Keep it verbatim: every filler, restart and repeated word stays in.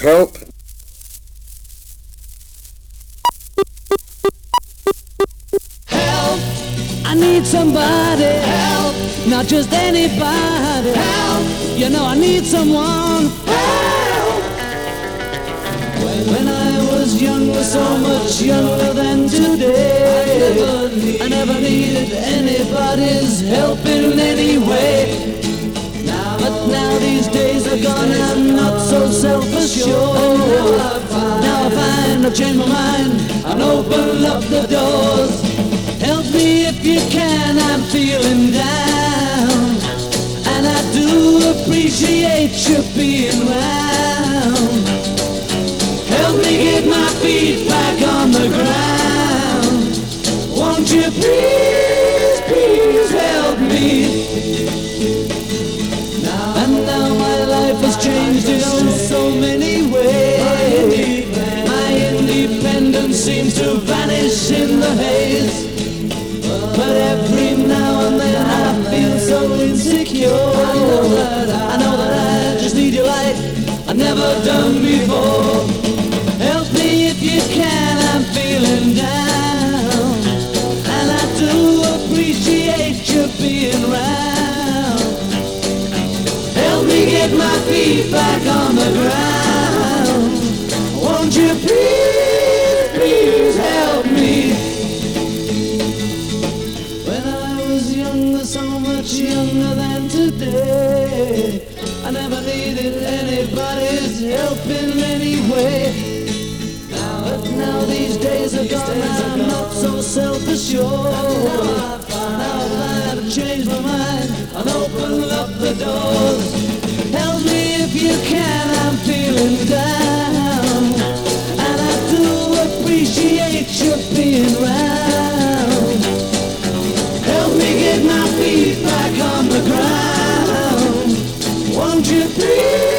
Help. Help! I need somebody. Help! Not just anybody. Help! You know I need someone. Help! When I was younger, so much younger than today, I never, need, I never needed anybody's help in any way. Now, but now these days are gone, I'm not so self-assured. Now I find, now I find I've changed my mind and opened up the doors. Help me if you can, I'm feeling down, and I do appreciate you being round. Help me get my feet back on the ground. Won't you please, please help me? Now, and now my life has changed in so many ways. My independence seems to vanish in the haze. But every now and then I feel so insecure. I know that I, I, know that I just need your light I've never done before. Help me if you can, I'm feeling down, and I do appreciate you being round. Help me get my feet back on the ground. Won't you please, please help me? So much younger than today, I never needed anybody's help in any way. But now these days are gone, I'm not so self-assured. Now I've changed my mind and opened up the doors. Help me if you can, I'm feeling down, and I do appreciate you being round. Help me get my feet back on the ground. Won't you please?